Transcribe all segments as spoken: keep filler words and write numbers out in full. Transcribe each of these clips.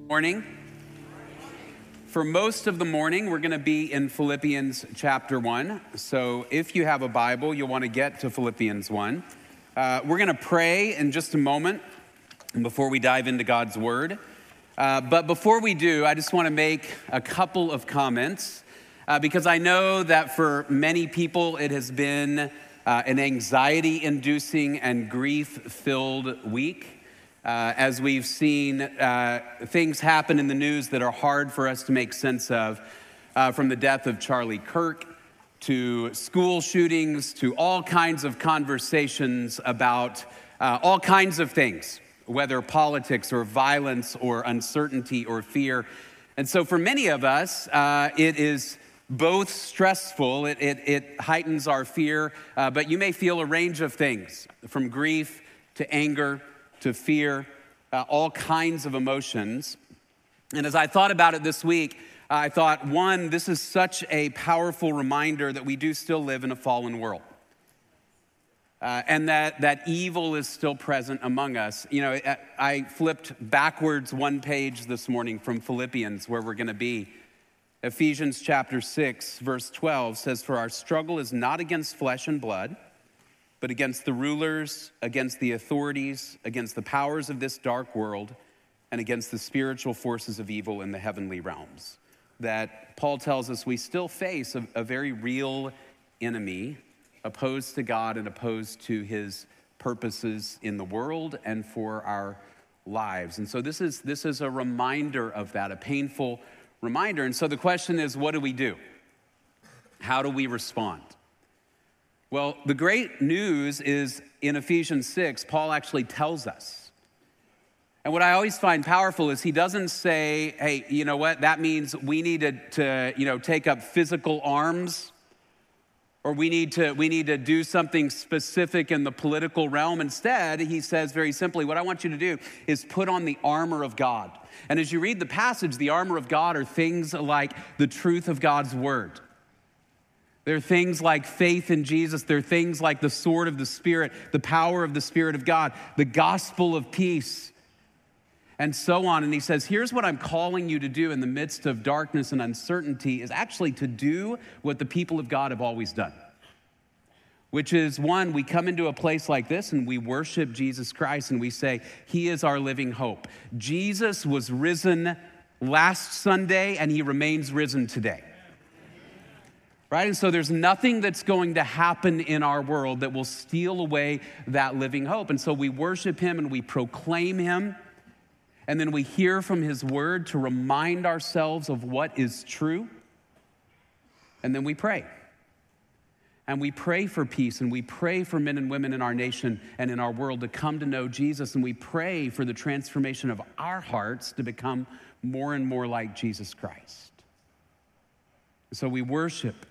Morning. For most of the morning, we're going to be in Philippians chapter one. So if you have a Bible, you'll want to get to Philippians one. Uh, we're going to pray in just a moment before we dive into God's word. Uh, but before we do, I just want to make a couple of comments uh, because I know that for many people, it has been uh, an anxiety-inducing and grief-filled week. Uh, as we've seen uh, things happen in the news that are hard for us to make sense of, uh, from the death of Charlie Kirk to school shootings to all kinds of conversations about uh, all kinds of things, whether politics or violence or uncertainty or fear. And so for many of us, uh, it is both stressful, it, it, it heightens our fear, uh, but you may feel a range of things, from grief to anger to fear, uh, all kinds of emotions. And as I thought about it this week, I thought, one, this is such a powerful reminder that we do still live in a fallen world. Uh, and that, that evil is still present among us. You know, I flipped backwards one page this morning from Philippians, where we're gonna be. Ephesians chapter six, verse twelve says, "For our struggle is not against flesh and blood, but against the rulers, against the authorities, against the powers of this dark world, and against the spiritual forces of evil in the heavenly realms." That Paul tells us we still face a, a very real enemy, opposed to God and opposed to his purposes in the world and for our lives. And so this is, this is a reminder of that, a painful reminder. And so the question is, what do we do? How do we respond? Well, the great news is in Ephesians six, Paul actually tells us. And what I always find powerful is he doesn't say, hey, you know what, that means we need to, to you know, take up physical arms, or we need to we need to do something specific in the political realm. Instead, he says very simply, what I want you to do is put on the armor of God. And as you read the passage, the armor of God are things like the truth of God's word. There are things like faith in Jesus. There are things like the sword of the Spirit, the power of the Spirit of God, the gospel of peace, and so on. And he says, here's what I'm calling you to do in the midst of darkness and uncertainty, is actually to do what the people of God have always done, which is, one, we come into a place like this and we worship Jesus Christ and we say, he is our living hope. Jesus was risen last Sunday and he remains risen today. Right? And so there's nothing that's going to happen in our world that will steal away that living hope. And so we worship him and we proclaim him. And then we hear from his word to remind ourselves of what is true. And then we pray. And we pray for peace, and we pray for men and women in our nation and in our world to come to know Jesus. And we pray for the transformation of our hearts to become more and more like Jesus Christ. So we worship.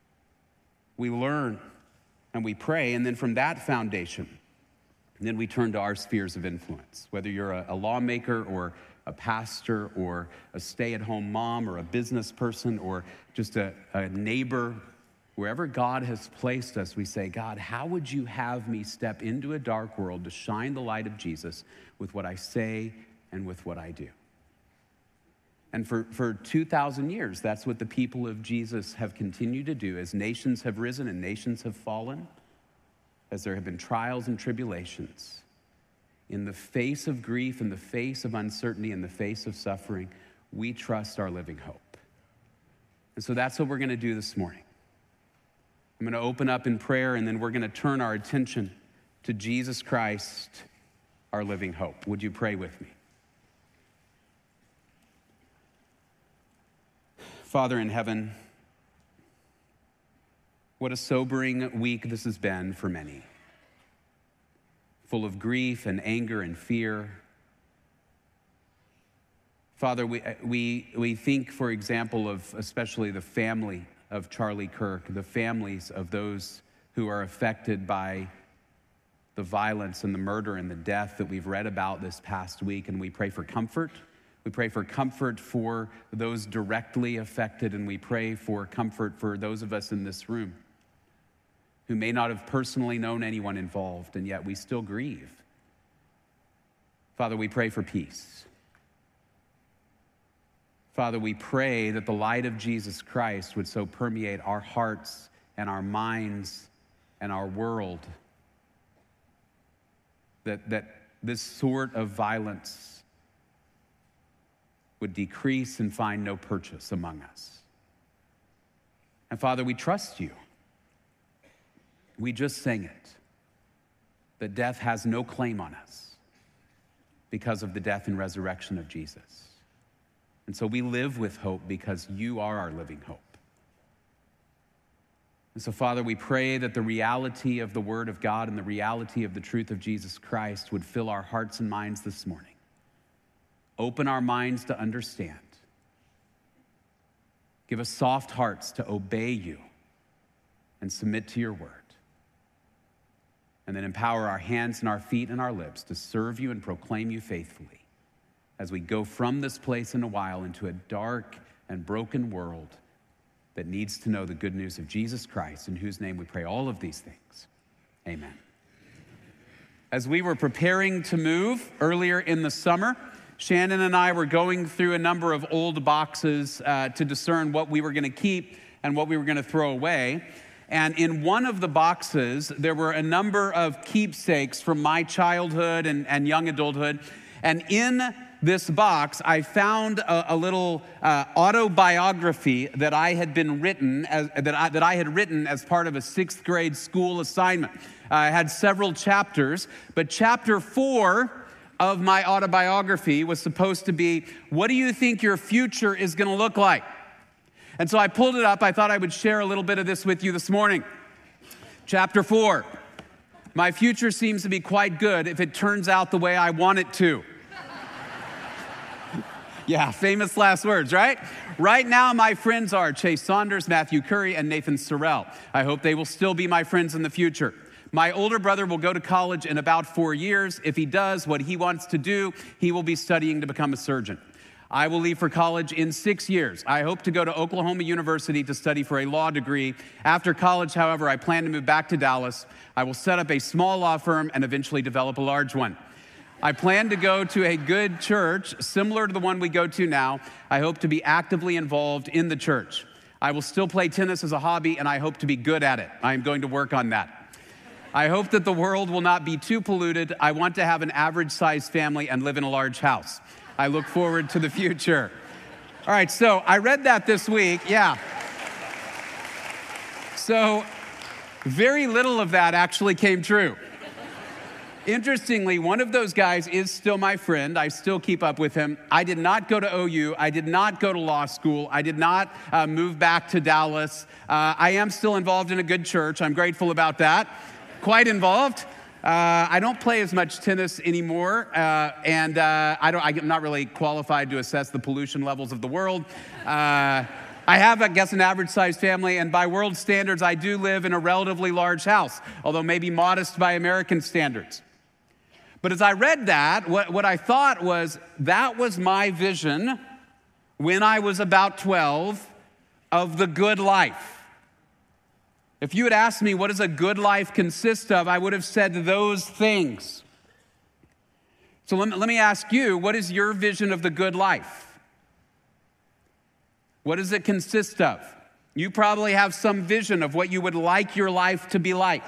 We learn and we pray, and then from that foundation, then we turn to our spheres of influence. Whether you're a, a lawmaker or a pastor or a stay-at-home mom or a business person or just a, a neighbor, wherever God has placed us, we say, God, how would you have me step into a dark world to shine the light of Jesus with what I say and with what I do? And for, for two thousand years, that's what the people of Jesus have continued to do. As nations have risen and nations have fallen, as there have been trials and tribulations, in the face of grief, in the face of uncertainty, in the face of suffering, we trust our living hope. And so that's what we're going to do this morning. I'm going to open up in prayer, and then we're going to turn our attention to Jesus Christ, our living hope. Would you pray with me? Father in heaven, what a sobering week this has been for many, full of grief and anger and fear. Father, we, we, we think, for example, of especially the family of Charlie Kirk, the families of those who are affected by the violence and the murder and the death that we've read about this past week, and we pray for comfort. We pray for comfort for those directly affected, and we pray for comfort for those of us in this room who may not have personally known anyone involved, and yet we still grieve. Father, we pray for peace. Father, we pray that the light of Jesus Christ would so permeate our hearts and our minds and our world that, that this sort of violence would decrease and find no purchase among us. And Father, we trust you. We just sang it, that death has no claim on us because of the death and resurrection of Jesus. And so we live with hope because you are our living hope. And so, Father, we pray that the reality of the Word of God and the reality of the truth of Jesus Christ would fill our hearts and minds this morning. Open our minds to understand. Give us soft hearts to obey you and submit to your word. And then empower our hands and our feet and our lips to serve you and proclaim you faithfully as we go from this place in a while into a dark and broken world that needs to know the good news of Jesus Christ, in whose name we pray all of these things. Amen. As we were preparing to move earlier in the summer, Shannon and I were going through a number of old boxes uh, to discern what we were going to keep and what we were going to throw away. And in one of the boxes, there were a number of keepsakes from my childhood and, and young adulthood. And in this box, I found a, a little uh, autobiography that I had been written as, that I, that I had written as part of a sixth grade school assignment. Uh, I had several chapters, but chapter four of my autobiography was supposed to be, what do you think your future is going to look like? And so I pulled it up. I thought I would share a little bit of this with you this morning. Chapter four, my future seems to be quite good if it turns out the way I want it to. Yeah, famous last words, right? Right now, my friends are Chase Saunders, Matthew Curry, and Nathan Sorrell. I hope they will still be my friends in the future. My older brother will go to college in about four years. If he does what he wants to do, he will be studying to become a surgeon. I will leave for college in six years. I hope to go to Oklahoma University to study for a law degree. After college, however, I plan to move back to Dallas. I will set up a small law firm and eventually develop a large one. I plan to go to a good church similar to the one we go to now. I hope to be actively involved in the church. I will still play tennis as a hobby, and I hope to be good at it. I am going to work on that. I hope that the world will not be too polluted. I want to have an average-sized family and live in a large house. I look forward to the future. All right, so I read that this week, yeah. So very little of that actually came true. Interestingly, one of those guys is still my friend. I still keep up with him. I did not go to O U. I did not go to law school. I did not uh, move back to Dallas. Uh, I am still involved in a good church. I'm grateful about that. Quite involved. Uh, I don't play as much tennis anymore, uh, and uh, I don't, I'm not really qualified to assess the pollution levels of the world. Uh, I have, I guess, an average-sized family, and by world standards, I do live in a relatively large house, although maybe modest by American standards. But as I read that, what, what I thought was, that was my vision when I was about twelve of the good life. If you had asked me, what does a good life consist of, I would have said those things. So let me, let me ask you, what is your vision of the good life? What does it consist of? You probably have some vision of what you would like your life to be like.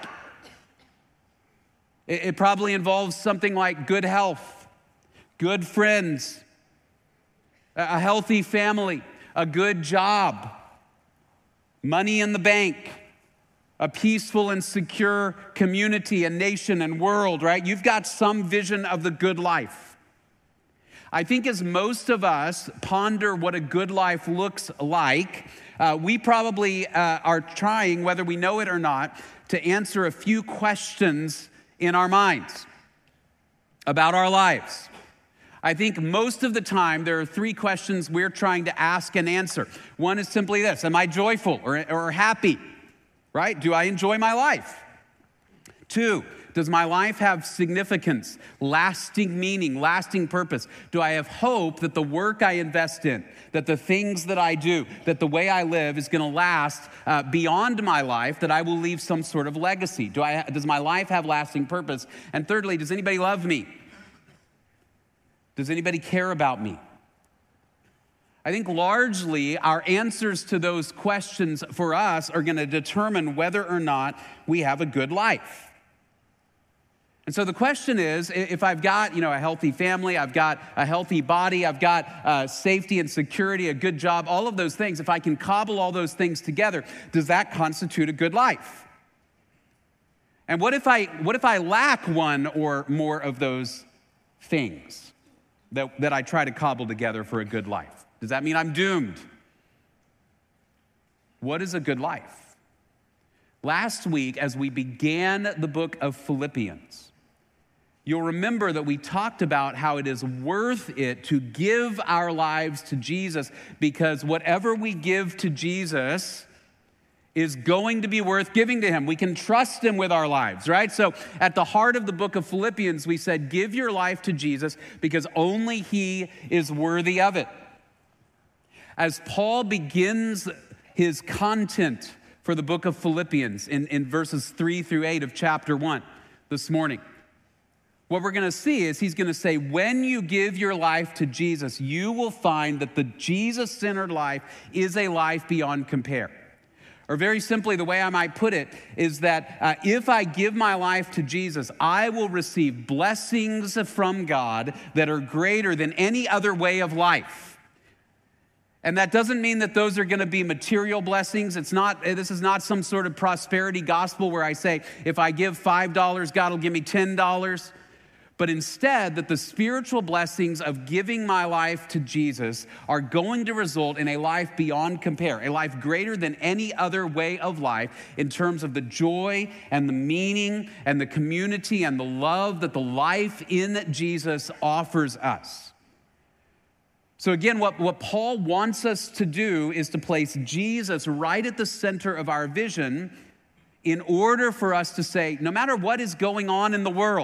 It, it probably involves something like good health, good friends, a healthy family, a good job, money in the bank, a peaceful and secure community and nation and world, right? You've got some vision of the good life. I think as most of us ponder what a good life looks like, uh, we probably uh, are trying, whether we know it or not, to answer a few questions in our minds about our lives. I think most of the time there are three questions we're trying to ask and answer. One is simply this: am I joyful or, or happy? Right? Do I enjoy my life? Two, does my life have significance, lasting meaning, lasting purpose? Do I have hope that the work I invest in, that the things that I do, that the way I live is going to last uh, beyond my life, that I will leave some sort of legacy? Do I, does my life have lasting purpose? And thirdly, does anybody love me? Does anybody care about me? I think largely our answers to those questions for us are going to determine whether or not we have a good life. And so the question is, if I've got, you know, a healthy family, I've got a healthy body, I've got uh, safety and security, a good job, all of those things, if I can cobble all those things together, does that constitute a good life? And what if I what if I lack one or more of those things that, that I try to cobble together for a good life? Does that mean I'm doomed? What is a good life? Last week, as we began the book of Philippians, you'll remember that we talked about how it is worth it to give our lives to Jesus, because whatever we give to Jesus is going to be worth giving to him. We can trust him with our lives, right? So at the heart of the book of Philippians, we said, give your life to Jesus because only he is worthy of it. As Paul begins his content for the book of Philippians in, in verses three through eight of chapter one this morning, what we're going to see is he's going to say, when you give your life to Jesus, you will find that the Jesus-centered life is a life beyond compare. Or very simply, the way I might put it is that uh, if I give my life to Jesus, I will receive blessings from God that are greater than any other way of life. And that doesn't mean that those are going to be material blessings. It's not, this is not some sort of prosperity gospel where I say, if I give five dollars, God will give me ten dollars. But instead, that the spiritual blessings of giving my life to Jesus are going to result in a life beyond compare, a life greater than any other way of life in terms of the joy and the meaning and the community and the love that the life in Jesus offers us. So again, what, what Paul wants us to do is to place Jesus right at the center of our vision in order for us to say, no matter what is going on in the world,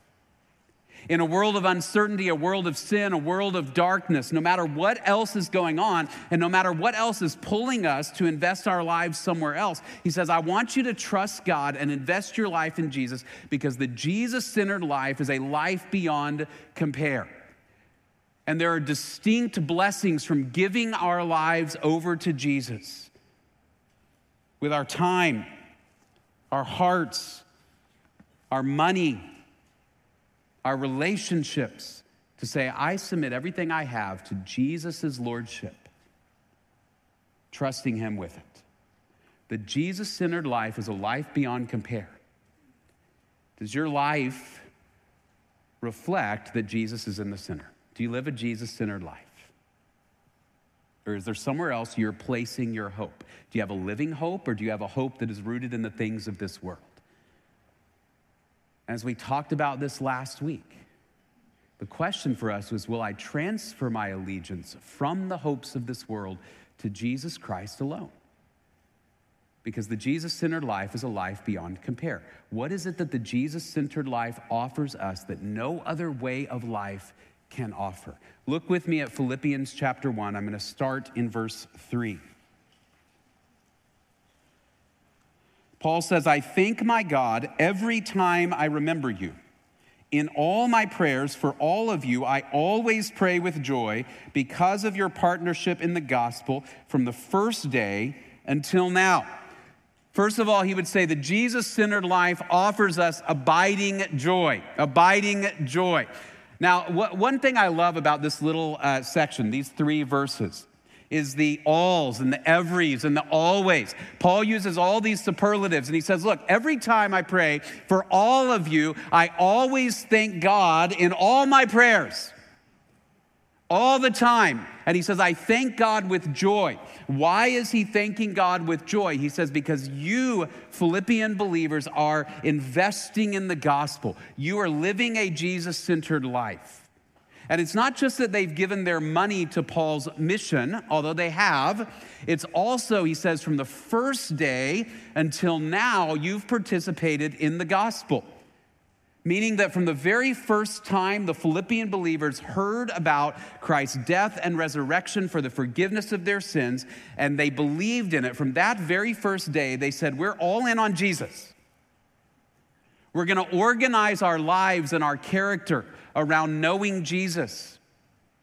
in a world of uncertainty, a world of sin, a world of darkness, no matter what else is going on, and no matter what else is pulling us to invest our lives somewhere else, he says, I want you to trust God and invest your life in Jesus, because the Jesus-centered life is a life beyond compare. And there are distinct blessings from giving our lives over to Jesus with our time, our hearts, our money, our relationships, to say, I submit everything I have to Jesus' lordship, trusting him with it. The Jesus-centered life is a life beyond compare. Does your life reflect that Jesus is in the center? Do you live a Jesus-centered life? Or is there somewhere else you're placing your hope? Do you have a living hope, or do you have a hope that is rooted in the things of this world? As we talked about this last week, the question for us was, will I transfer my allegiance from the hopes of this world to Jesus Christ alone? Because the Jesus-centered life is a life beyond compare. What is it that the Jesus-centered life offers us that no other way of life can offer? Look with me at Philippians chapter one. I'm going to start in verse three. Paul says, I thank my God every time I remember you. In all my prayers for all of you, I always pray with joy because of your partnership in the gospel from the first day until now. First of all, he would say the Jesus-centered life offers us abiding joy, abiding joy. Now, what, one thing I love about this little uh, section, these three verses, is the alls and the everys and the always. Paul uses all these superlatives, and he says, look, every time I pray for all of you, I always thank God in all my prayers, all the time. And he says, I thank God with joy. Why is he thanking God with joy? He says, because you, Philippian believers, are investing in the gospel. You are living a Jesus-centered life. And it's not just that they've given their money to Paul's mission, although they have. It's also, he says, from the first day until now, you've participated in the gospel. Meaning that from the very first time the Philippian believers heard about Christ's death and resurrection for the forgiveness of their sins, and they believed in it, from that very first day, they said, we're all in on Jesus. We're going to organize our lives and our character around knowing Jesus.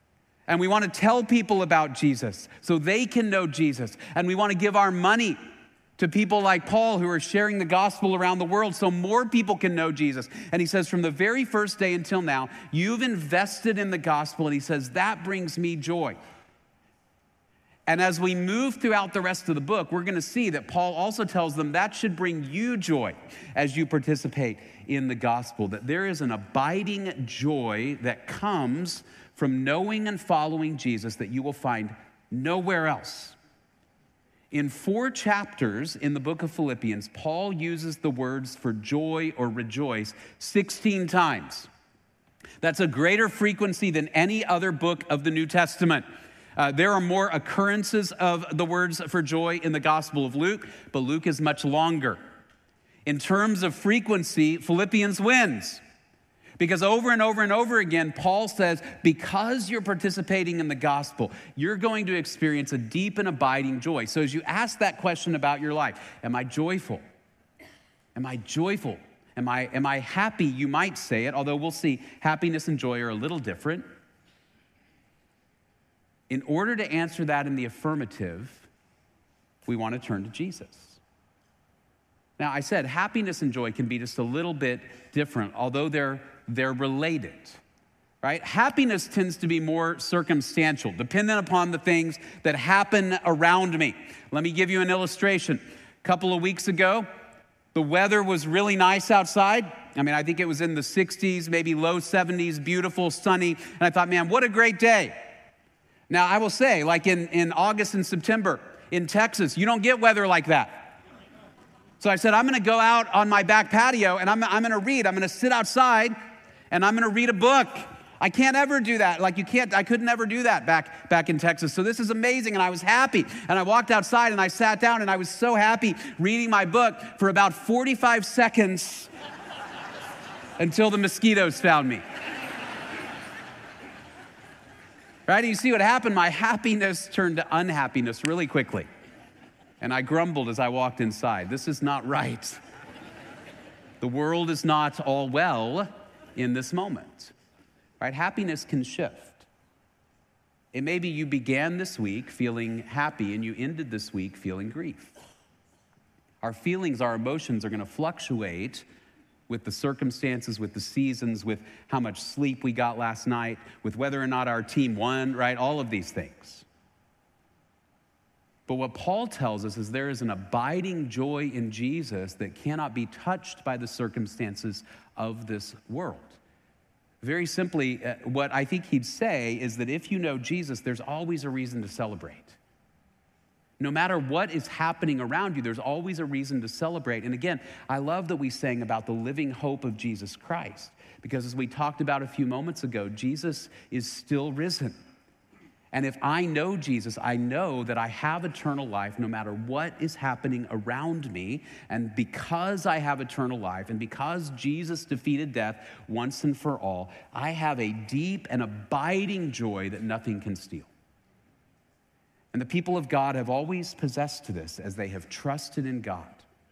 And we want to tell people about Jesus so they can know Jesus. And we want to give our money to people like Paul who are sharing the gospel around the world so more people can know Jesus. And he says, from the very first day until now, you've invested in the gospel. And he says, that brings me joy. And as we move throughout the rest of the book, we're going to see that Paul also tells them that should bring you joy as you participate in the gospel, that there is an abiding joy that comes from knowing and following Jesus that you will find nowhere else. In four chapters in the book of Philippians, Paul uses the words for joy or rejoice sixteen times. That's a greater frequency than any other book of the New Testament. Uh, there are more occurrences of the words for joy in the Gospel of Luke, but Luke is much longer. In terms of frequency, Philippians wins. Because over and over and over again, Paul says, because you're participating in the gospel, you're going to experience a deep and abiding joy. So as you ask that question about your life, am I joyful? Am I joyful? Am I, am I happy? You might say it, although we'll see happiness and joy are a little different. In order to answer that in the affirmative, we want to turn to Jesus. Now, I said happiness and joy can be just a little bit different, although they're They're related, right? Happiness tends to be more circumstantial, dependent upon the things that happen around me. Let me give you an illustration. A couple of weeks ago, the weather was really nice outside. I mean, I think it was in the sixties, maybe low seventies, beautiful, sunny. And I thought, man, what a great day. Now, I will say, like in, in August and September in Texas, you don't get weather like that. So I said, I'm going to go out on my back patio and I'm, I'm going to read. I'm going to sit outside and I'm going to read a book. I can't ever do that. Like you can't, I could never do that back, back in Texas. So this is amazing. And I was happy. And I walked outside and I sat down and I was so happy reading my book for about forty-five seconds until the mosquitoes found me. Right? And you see what happened? My happiness turned to unhappiness really quickly. And I grumbled as I walked inside. This is not right. The world is not all well in this moment, right? Happiness can shift. It may be you began this week feeling happy and you ended this week feeling grief. Our feelings, our emotions are going to fluctuate with the circumstances, with the seasons, with how much sleep we got last night, with whether or not our team won, right? All of these things. But what Paul tells us is there is an abiding joy in Jesus that cannot be touched by the circumstances of this world. Very simply, uh, what I think he'd say is that if you know Jesus, there's always a reason to celebrate. No matter what is happening around you, there's always a reason to celebrate. And again, I love that we sang about the living hope of Jesus Christ, because as we talked about a few moments ago, Jesus is still risen. And if I know Jesus, I know that I have eternal life no matter what is happening around me. And because I have eternal life and because Jesus defeated death once and for all, I have a deep and abiding joy that nothing can steal. And the people of God have always possessed this as they have trusted in God.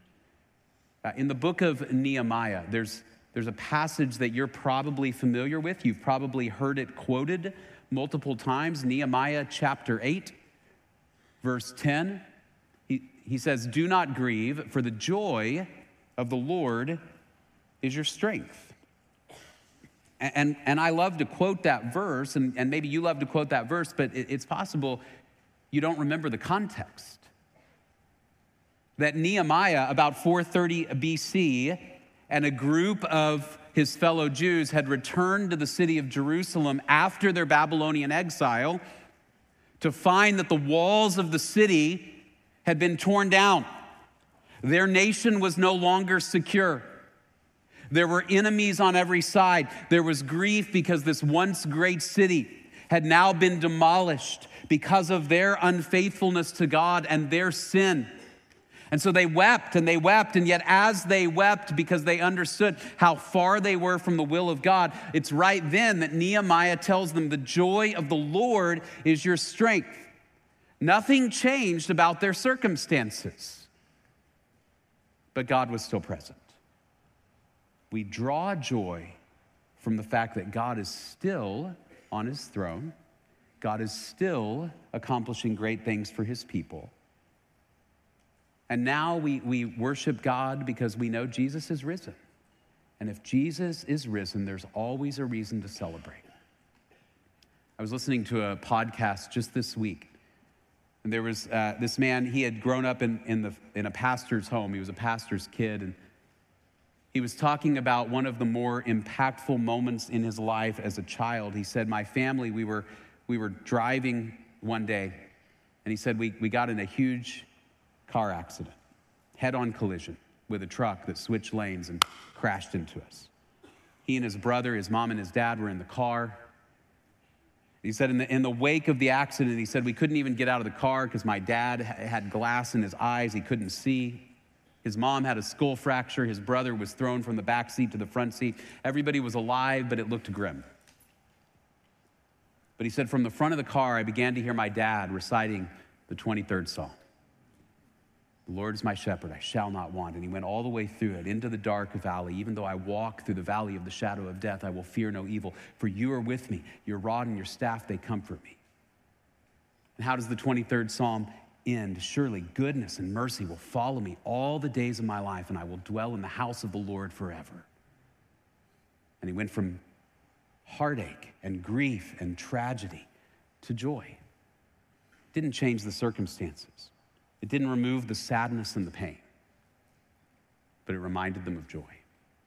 Uh, in the book of Nehemiah, there's, there's a passage that you're probably familiar with. You've probably heard it quoted multiple times. Nehemiah chapter eight, verse ten. He, he says, "Do not grieve, for the joy of the Lord is your strength." And, and, and I love to quote that verse, and, and maybe you love to quote that verse, but it, it's possible you don't remember the context. That Nehemiah, about four thirty B C, and a group of his fellow Jews had returned to the city of Jerusalem after their Babylonian exile to find that the walls of the city had been torn down. Their nation was no longer secure. There were enemies on every side. There was grief because this once great city had now been demolished because of their unfaithfulness to God and their sin. And so they wept and they wept, and yet as they wept because they understood how far they were from the will of God, it's right then that Nehemiah tells them the joy of the Lord is your strength. Nothing changed about their circumstances, but God was still present. We draw joy from the fact that God is still on his throne. God is still accomplishing great things for his people. And now we, we worship God because we know Jesus is risen. And if Jesus is risen, there's always a reason to celebrate. I was listening to a podcast just this week. And there was uh, this man, he had grown up in, in, the, in a pastor's home. He was a pastor's kid. And he was talking about one of the more impactful moments in his life as a child. He said, my family, we were, we were driving one day. And he said, we, we got in a huge car accident, head-on collision with a truck that switched lanes and crashed into us. He and his brother, his mom and his dad were in the car. He said in the, in the wake of the accident, he said, we couldn't even get out of the car because my dad had glass in his eyes. He couldn't see. His mom had a skull fracture. His brother was thrown from the back seat to the front seat. Everybody was alive, but it looked grim. But he said, from the front of the car, I began to hear my dad reciting the twenty-third Psalm. The Lord is my shepherd, I shall not want. And he went all the way through it, into the dark valley. Even though I walk through the valley of the shadow of death, I will fear no evil, for you are with me. Your rod and your staff, they comfort me. And how does the twenty-third Psalm end? Surely goodness and mercy will follow me all the days of my life, and I will dwell in the house of the Lord forever. And he went from heartache and grief and tragedy to joy. It didn't change the circumstances. It didn't remove the sadness and the pain, but it reminded them of joy. I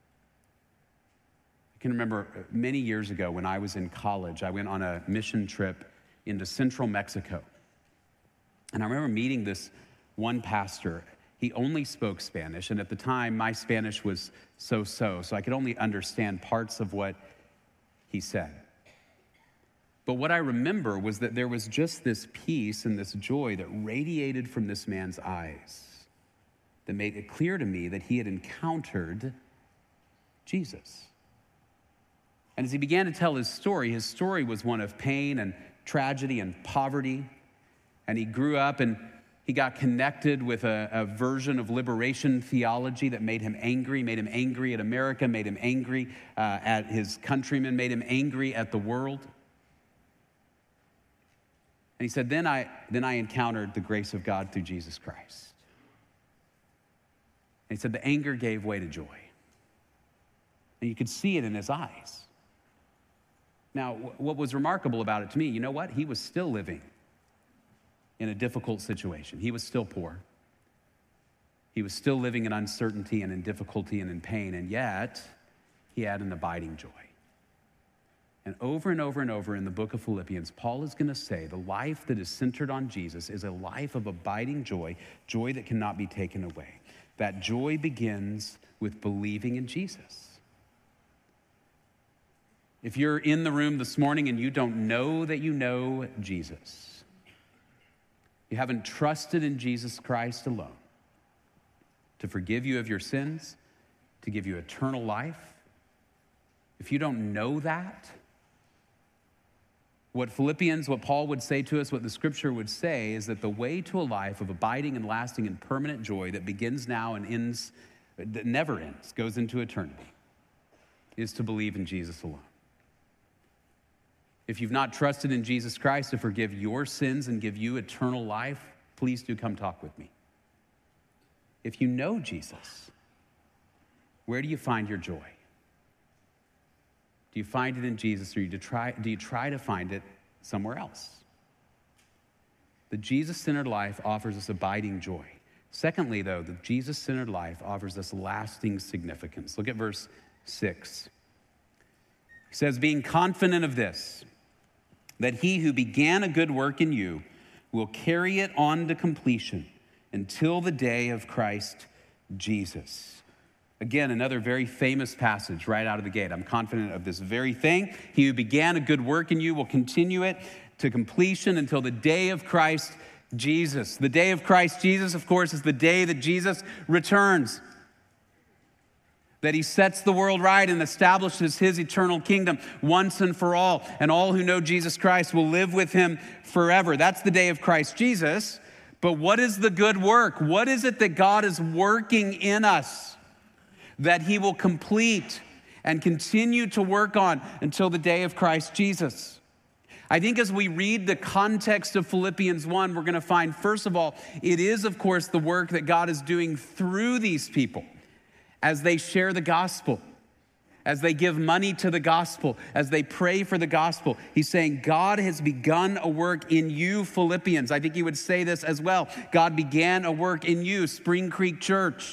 can remember many years ago when I was in college, I went on a mission trip into central Mexico. And I remember meeting this one pastor. He only spoke Spanish, and at the time, my Spanish was so-so, so I could only understand parts of what he said. But what I remember was that there was just this peace and this joy that radiated from this man's eyes that made it clear to me that he had encountered Jesus. And as he began to tell his story, his story was one of pain and tragedy and poverty. And he grew up and he got connected with a, a version of liberation theology that made him angry, made him angry at America, made him angry uh, at his countrymen, made him angry at the world. And he said, then I, then I encountered the grace of God through Jesus Christ. And he said, the anger gave way to joy. And you could see it in his eyes. Now, what was remarkable about it to me, you know what? He was still living in a difficult situation. He was still poor. He was still living in uncertainty and in difficulty and in pain, and yet he had an abiding joy. And over and over and over in the book of Philippians, Paul is going to say the life that is centered on Jesus is a life of abiding joy, joy that cannot be taken away. That joy begins with believing in Jesus. If you're in the room this morning and you don't know that you know Jesus, you haven't trusted in Jesus Christ alone to forgive you of your sins, to give you eternal life, if you don't know that, what Philippians, what Paul would say to us, what the scripture would say is that the way to a life of abiding and lasting and permanent joy that begins now and ends, that never ends, goes into eternity, is to believe in Jesus alone. If you've not trusted in Jesus Christ to forgive your sins and give you eternal life, please do come talk with me. If you know Jesus, where do you find your joy? Do you find it in Jesus, or do you try, do you try to find it somewhere else? The Jesus-centered life offers us abiding joy. Secondly, though, the Jesus-centered life offers us lasting significance. Look at verse six. He says, being confident of this, that he who began a good work in you will carry it on to completion until the day of Christ Jesus. Again, another very famous passage right out of the gate. I'm confident of this very thing. He who began a good work in you will continue it to completion until the day of Christ Jesus. The day of Christ Jesus, of course, is the day that Jesus returns. That he sets the world right and establishes his eternal kingdom once and for all. And all who know Jesus Christ will live with him forever. That's the day of Christ Jesus. But what is the good work? What is it that God is working in us that he will complete and continue to work on until the day of Christ Jesus? I think as we read the context of Philippians one, we're going to find, first of all, it is, of course, the work that God is doing through these people as they share the gospel, as they give money to the gospel, as they pray for the gospel. He's saying, God has begun a work in you, Philippians. I think he would say this as well. God began a work in you, Spring Creek Church.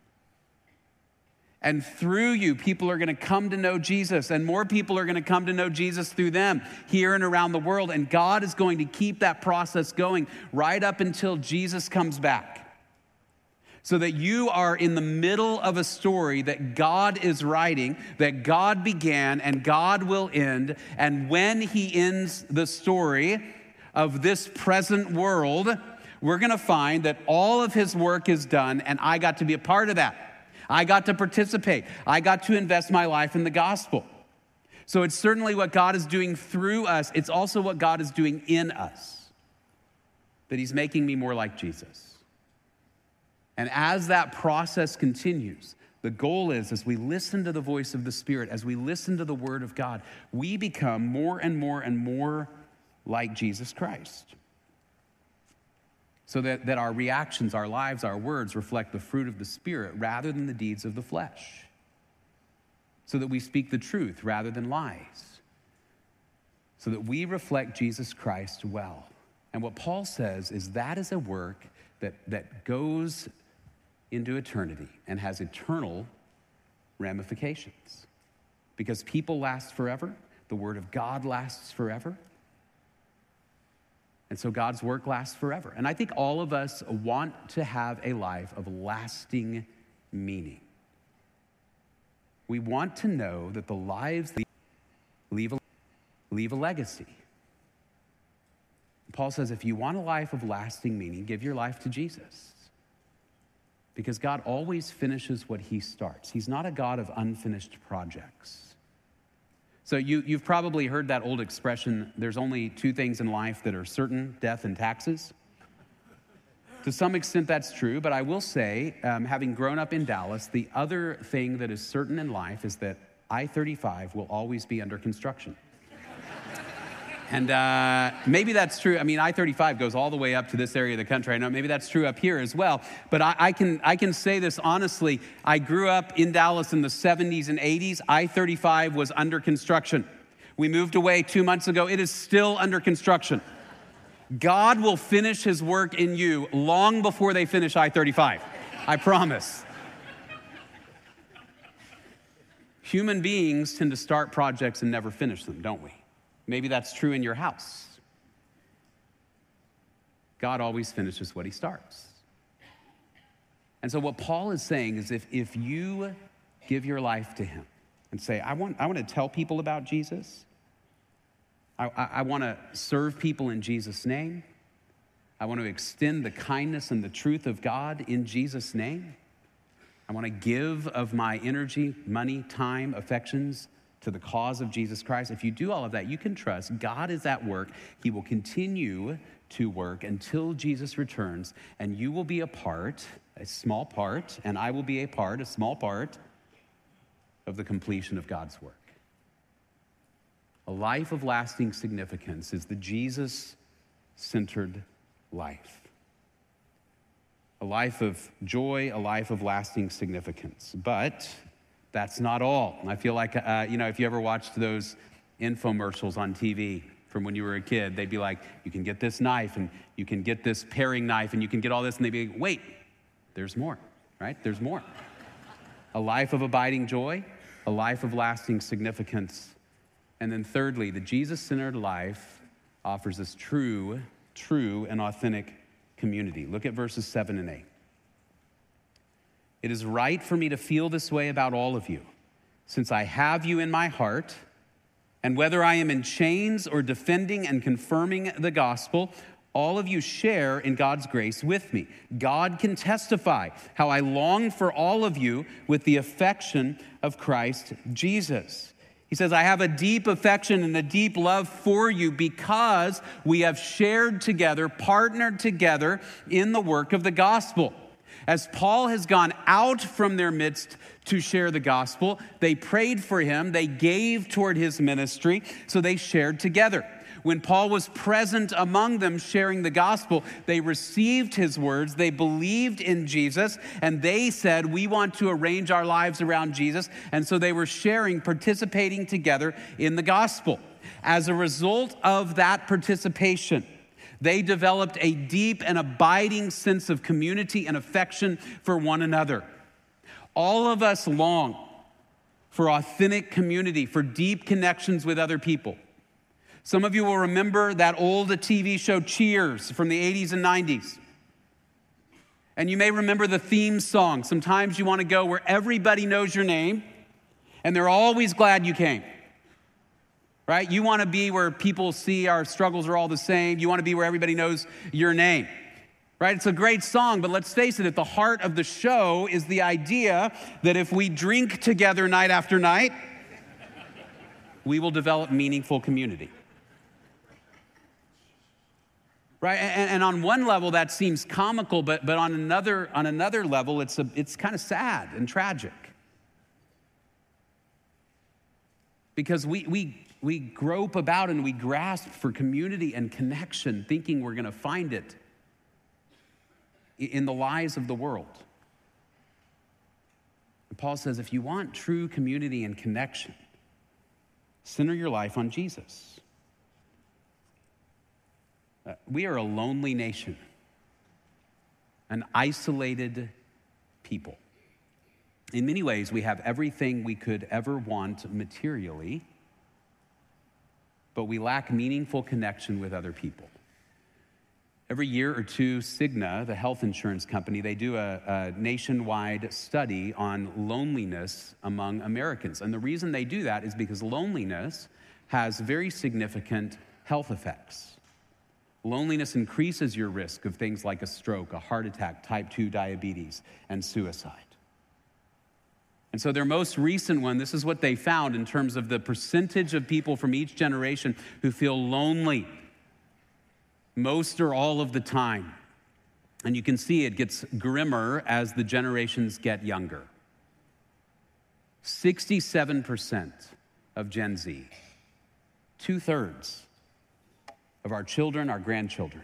And through you, people are going to come to know Jesus, and more people are going to come to know Jesus through them here and around the world. And God is going to keep that process going right up until Jesus comes back, so that you are in the middle of a story that God is writing, that God began and God will end. And when he ends the story of this present world, we're going to find that all of his work is done, and I got to be a part of that. I got to participate. I got to invest my life in the gospel. So it's certainly what God is doing through us. It's also what God is doing in us, that he's making me more like Jesus. And as that process continues, the goal is, as we listen to the voice of the Spirit, as we listen to the word of God, we become more and more and more like Jesus Christ. So that, that our reactions, our lives, our words reflect the fruit of the Spirit rather than the deeds of the flesh. So that we speak the truth rather than lies. So that we reflect Jesus Christ well. And what Paul says is that is a work that, that goes into eternity and has eternal ramifications. Because people last forever, the word of God lasts forever. And so God's work lasts forever. And I think all of us want to have a life of lasting meaning. We want to know that the lives leave a, leave a legacy. Paul says, if you want a life of lasting meaning, give your life to Jesus. Because God always finishes what he starts. He's not a God of unfinished projects. So you, you've probably heard that old expression, there's only two things in life that are certain, death and taxes. To some extent that's true, but I will say, um, having grown up in Dallas, the other thing that is certain in life is that I thirty-five will always be under construction. And uh, maybe that's true. I mean, I thirty-five goes all the way up to this area of the country. I know maybe that's true up here as well. But I, I can I can say this honestly. I grew up in Dallas in the seventies and eighties. I thirty-five was under construction. We moved away two months ago. It is still under construction. God will finish his work in you long before they finish I thirty-five. I promise. Human beings tend to start projects and never finish them, don't we? Maybe that's true in your house. God always finishes what he starts. And so what Paul is saying is if, if you give your life to him and say, I want, I want to tell people about Jesus. I, I, I want to serve people in Jesus' name. I want to extend the kindness and the truth of God in Jesus' name. I want to give of my energy, money, time, affections to the cause of Jesus Christ. If you do all of that, you can trust God is at work. He will continue to work until Jesus returns, and you will be a part, a small part, and I will be a part, a small part of the completion of God's work. A life of lasting significance is the Jesus-centered life. A life of joy, a life of lasting significance. But that's not all. I feel like, uh, you know, if you ever watched those infomercials on T V from when you were a kid, they'd be like, you can get this knife and you can get this paring knife and you can get all this. And they'd be like, wait, there's more, right? There's more. A life of abiding joy, a life of lasting significance. And then thirdly, the Jesus-centered life offers us true, true and authentic community. Look at verses seven and eight. It is right for me to feel this way about all of you, since I have you in my heart, and whether I am in chains or defending and confirming the gospel, all of you share in God's grace with me. God can testify how I long for all of you with the affection of Christ Jesus. He says, I have a deep affection and a deep love for you because we have shared together, partnered together in the work of the gospel. As Paul has gone out from their midst to share the gospel, they prayed for him, they gave toward his ministry, so they shared together. When Paul was present among them sharing the gospel, they received his words, they believed in Jesus, and they said, we want to arrange our lives around Jesus. And so they were sharing, participating together in the gospel. As a result of that participation, they developed a deep and abiding sense of community and affection for one another. All of us long for authentic community, for deep connections with other people. Some of you will remember that old T V show Cheers from the eighties and nineties. And you may remember the theme song. Sometimes you want to go where everybody knows your name, and they're always glad you came. Right? You want to be where people see our struggles are all the same. You want to be where everybody knows your name. Right? It's a great song, but let's face it, at the heart of the show is the idea that if we drink together night after night, we will develop meaningful community. Right? And, and on one level, that seems comical, but, but on another, on another level, it's, a, it's kind of sad and tragic. Because we, we, we grope about and we grasp for community and connection, thinking we're going to find it in the lies of the world. And Paul says, if you want true community and connection, center your life on Jesus. Uh, we are a lonely nation, an isolated people. In many ways, we have everything we could ever want materially, but we lack meaningful connection with other people. Every year or two, Cigna, the health insurance company, they do a, a nationwide study on loneliness among Americans. And the reason they do that is because loneliness has very significant health effects. Loneliness increases your risk of things like a stroke, a heart attack, type two diabetes, and suicide. And so their most recent one, this is what they found in terms of the percentage of people from each generation who feel lonely most or all of the time. And you can see it gets grimmer as the generations get younger. sixty-seven percent of Gen Z, two-thirds of our children, our grandchildren,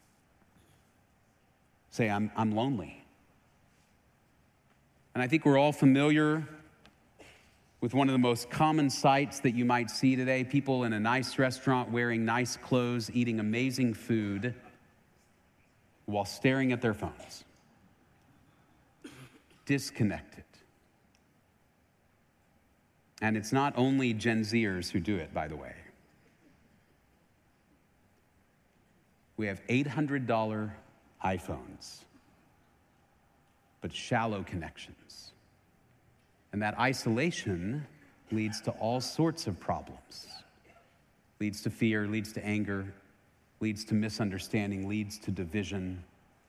say, I'm, I'm lonely. And I think we're all familiar with one of the most common sights that you might see today, people in a nice restaurant wearing nice clothes, eating amazing food while staring at their phones. Disconnected. And it's not only Gen Zers who do it, by the way. We have eight hundred dollars iPhones, but shallow connections. And that isolation leads to all sorts of problems. Leads to fear, leads to anger, leads to misunderstanding, leads to division,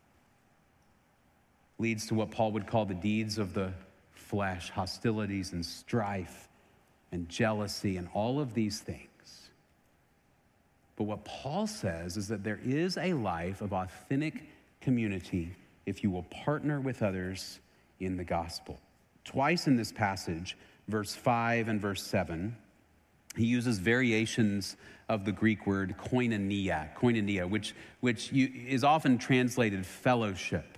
leads to what Paul would call the deeds of the flesh, hostilities and strife and jealousy and all of these things. But what Paul says is that there is a life of authentic community if you will partner with others in the gospel. Twice in this passage, verse five and verse seven, he uses variations of the Greek word koinonia, koinonia, which, which you, is often translated fellowship.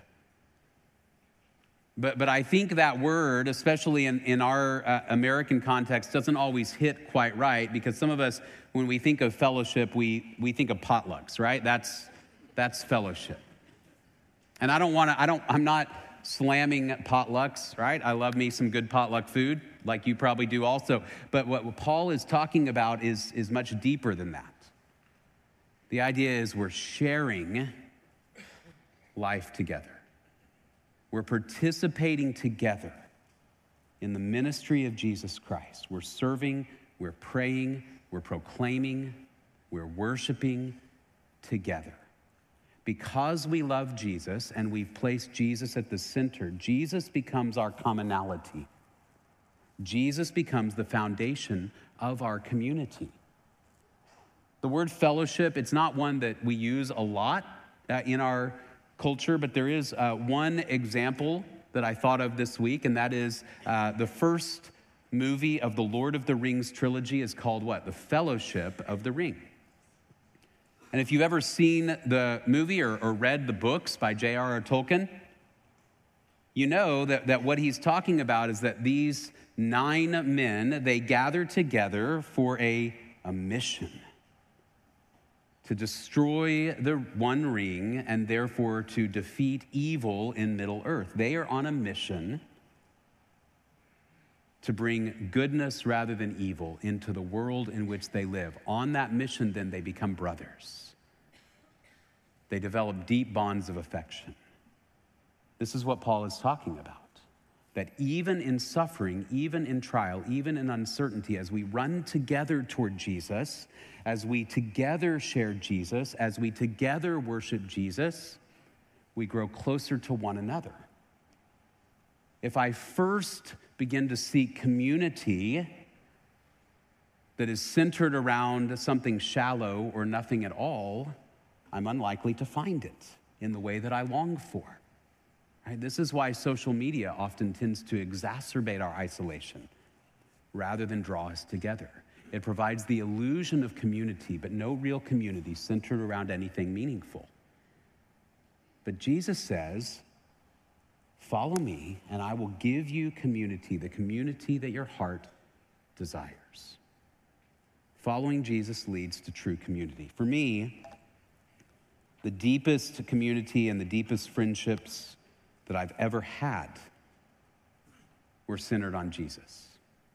But, but I think that word, especially in, in our uh, American context, doesn't always hit quite right, because some of us, when we think of fellowship, we, we think of potlucks, right? That's, that's fellowship. And I don't want to, I don't, I'm not slamming potlucks, right? I love me some good potluck food, like you probably do also. But what Paul is talking about is, is much deeper than that. The idea is we're sharing life together. We're participating together in the ministry of Jesus Christ. We're serving, we're praying, we're proclaiming, we're worshiping together. Because we love Jesus and we've placed Jesus at the center, Jesus becomes our commonality. Jesus becomes the foundation of our community. The word fellowship, it's not one that we use a lot uh, in our culture, but there is uh, one example that I thought of this week, and that is uh, the first movie of the Lord of the Rings trilogy is called what? The Fellowship of the Ring. And if you've ever seen the movie or, or read the books by J R R Tolkien, you know that, that what he's talking about is that these nine men, they gather together for a, a mission to destroy the One Ring and therefore to defeat evil in Middle-earth. They are on a mission to bring goodness rather than evil into the world in which they live. On that mission, then, they become brothers. They develop deep bonds of affection. This is what Paul is talking about, that even in suffering, even in trial, even in uncertainty, as we run together toward Jesus, as we together share Jesus, as we together worship Jesus, we grow closer to one another. If I first begin to seek community that is centered around something shallow or nothing at all, I'm unlikely to find it in the way that I long for. Right? This is why social media often tends to exacerbate our isolation rather than draw us together. It provides the illusion of community, but no real community centered around anything meaningful. But Jesus says, follow me, and I will give you community, the community that your heart desires. Following Jesus leads to true community. For me, the deepest community and the deepest friendships that I've ever had were centered on Jesus.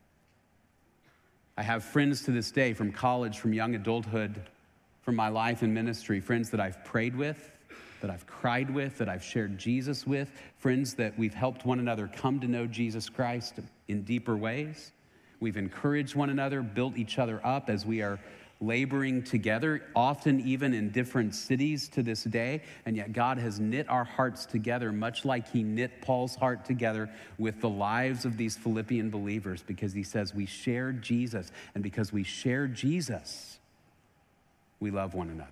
I have friends to this day from college, from young adulthood, from my life and ministry, friends that I've prayed with, that I've cried with, that I've shared Jesus with, friends that we've helped one another come to know Jesus Christ in deeper ways. We've encouraged one another, built each other up as we are laboring together, often even in different cities to this day, and yet God has knit our hearts together, much like he knit Paul's heart together with the lives of these Philippian believers, because he says we share Jesus, and because we share Jesus, we love one another.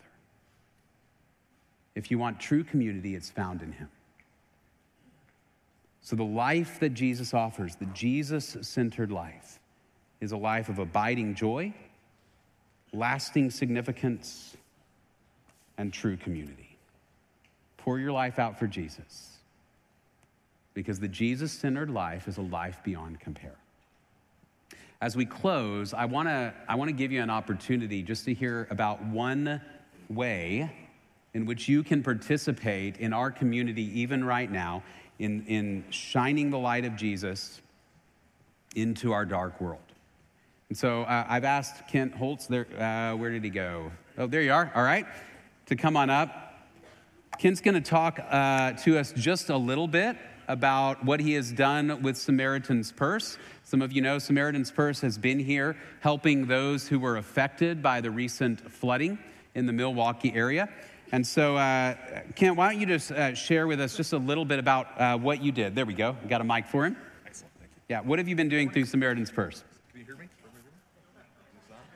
If you want true community, it's found in him. So the life that Jesus offers, the Jesus-centered life, is a life of abiding joy, lasting significance, and true community. Pour your life out for Jesus, because the Jesus-centered life is a life beyond compare. As we close, I want to I want to give you an opportunity just to hear about one way in which you can participate in our community, even right now, in, in shining the light of Jesus into our dark world. And so uh, I've asked Kent Holtz, there, uh, where did he go? Oh, there you are, all right, to come on up. Kent's gonna talk uh, to us just a little bit about what he has done with Samaritan's Purse. Some of you know Samaritan's Purse has been here helping those who were affected by the recent flooding in the Milwaukee area. And so, uh, Kent, why don't you just uh, share with us just a little bit about uh, what you did. There we go. We got a mic for him. Excellent, thank you. Yeah, what have you been doing through Samaritan's Purse? Can you hear me? Is this on?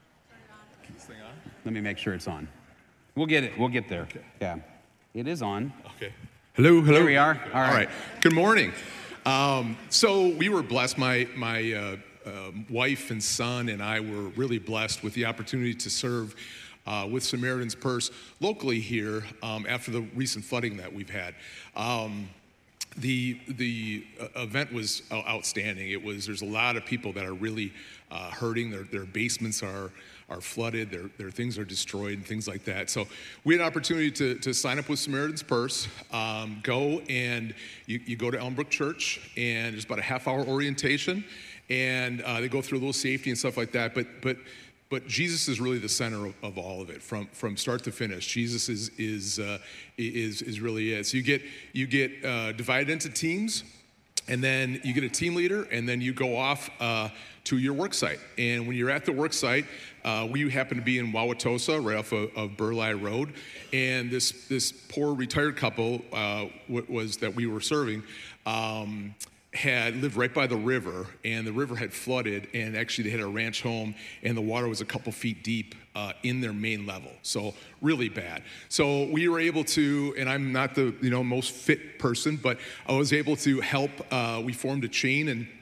Keep this thing on? Let me make sure it's on. We'll get it. We'll get there. Okay. Yeah, it is on. Okay. Hello, hello. Here we are. All right. All right. Good morning. Um, so we were blessed. My my uh, uh, wife and son and I were really blessed with the opportunity to serve Uh, with Samaritan's Purse locally here um, after the recent flooding that we've had. Um, the the uh, event was outstanding. It was there's a lot of people that are really uh, hurting. Their their basements are are flooded. Their their things are destroyed and things like that. So we had an opportunity to to sign up with Samaritan's Purse. Um, go and you, you go to Elmbrook Church, and there's about a half hour orientation, and uh, they go through a little safety and stuff like that. But but But Jesus is really the center of, of all of it, from from start to finish. Jesus is is uh, is is really it. So you get you get uh, divided into teams, and then you get a team leader, and then you go off uh, to your work site. And when you're at the work site, uh, we happen to be in Wauwatosa, right off of, of Burleigh Road, and this this poor retired couple uh, was that we were serving. Um, had lived right by the river, and the river had flooded, and actually they had a ranch home, and the water was a couple feet deep uh, in their main level, so really bad. So we were able to, and I'm not the you know most fit person, but I was able to help. Uh, we formed a chain, and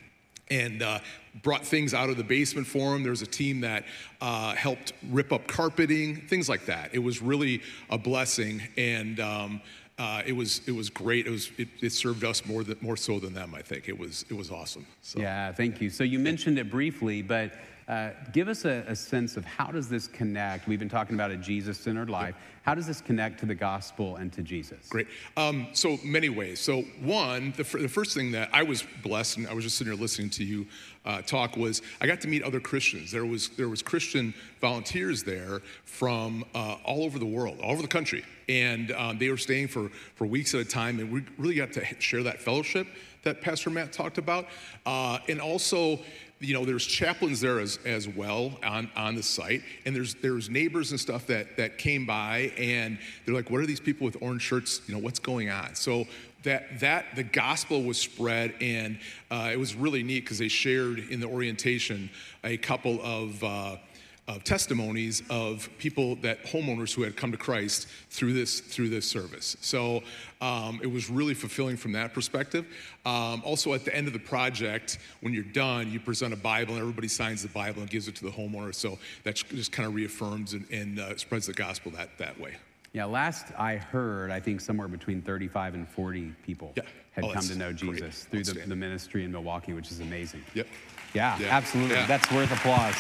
and uh, brought things out of the basement for them. There was a team that uh, helped rip up carpeting, things like that. It was really a blessing, and um, uh, it was it was great. It was it, it served us more than, more so than them. I think it was it was awesome. So. Yeah, thank you. So you mentioned it briefly, but uh, give us a, a sense of how does this connect? We've been talking about a Jesus-centered life. How does this connect to the gospel and to Jesus? Great. Um, so many ways. So one, the, f- the first thing that I was blessed, and I was just sitting there listening to you uh, talk, was I got to meet other Christians. There was there was Christian volunteers there from uh, all over the world, all over the country, and um, they were staying for for weeks at a time, and we really got to share that fellowship that Pastor Matt talked about, uh, and also. You know, there's chaplains there as, as well on, on the site, and there's there's neighbors and stuff that that came by, and they're like, "What are these people with orange shirts? You know, what's going on?" So that that the gospel was spread, and uh, it was really neat because they shared in the orientation a couple of. Uh, Of testimonies of people that homeowners who had come to Christ through this through this service. So um, it was really fulfilling from that perspective. Um, also, at the end of the project, when you're done, you present a Bible, and everybody signs the Bible and gives it to the homeowner. So that just kind of reaffirms and, and uh, spreads the gospel that that way. Yeah, last I heard, I think somewhere between thirty-five and forty people yeah. had oh, come to know great. Jesus through the, the ministry in Milwaukee, which is amazing. Yep. Yeah, yeah. absolutely. Yeah. That's worth applause.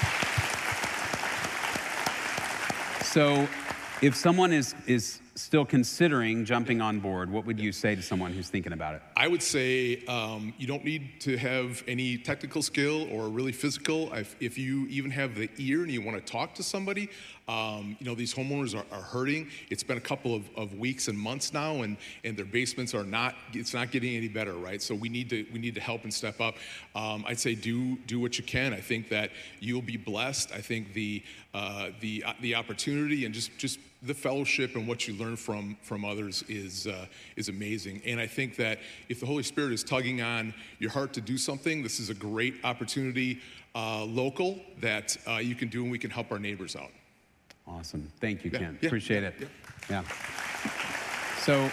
So if someone is, is still considering jumping on board, what would you say to someone who's thinking about it? I would say um, you don't need to have any technical skill or really physical. If, if you even have the ear and you want to talk to somebody, um, you know, these homeowners are, are hurting. It's been a couple of, of weeks and months now, and, and their basements are not, it's not getting any better, right? So we need to we need to help and step up. Um, I'd say do do what you can. I think that you'll be blessed. I think the uh, the the opportunity and just just the fellowship and what you learn from from others is uh, is amazing. And I think that if the Holy Spirit is tugging on your heart to do something, this is a great opportunity uh, local that uh, you can do, and we can help our neighbors out. Awesome. Thank you, Yeah, Ken. yeah, Appreciate yeah, it. Yeah. Yeah. So,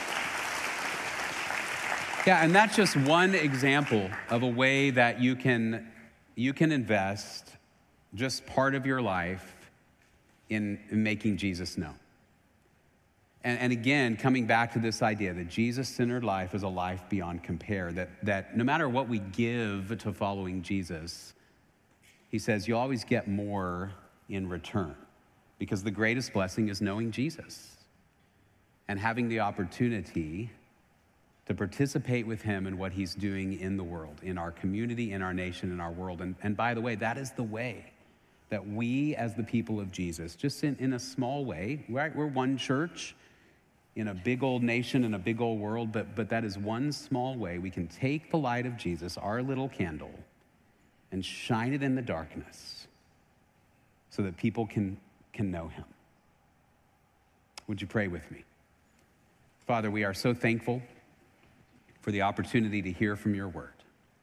yeah, and that's just one example of a way that you can you can invest just part of your life in, in making Jesus known. And, and again, coming back to this idea that Jesus-centered life is a life beyond compare, that, that no matter what we give to following Jesus, he says you always get more in return, because the greatest blessing is knowing Jesus and having the opportunity to participate with him in what he's doing in the world, in our community, in our nation, in our world. And, and by the way, that is the way that we as the people of Jesus, just in, in a small way, right? We're one church in a big old nation, in a big old world, but, but that is one small way we can take the light of Jesus, our little candle, and shine it in the darkness so that people can, can know him. Would you pray with me? Father, we are so thankful for the opportunity to hear from your word.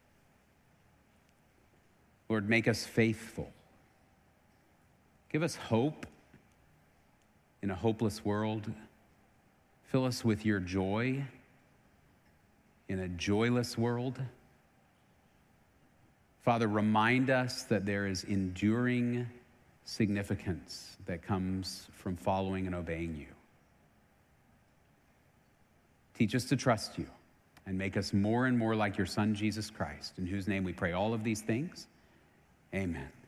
Lord, make us faithful. Give us hope in a hopeless world. Fill us with your joy in a joyless world. Father, remind us that there is enduring significance that comes from following and obeying you. Teach us to trust you and make us more and more like your Son, Jesus Christ, in whose name we pray all of these things. Amen.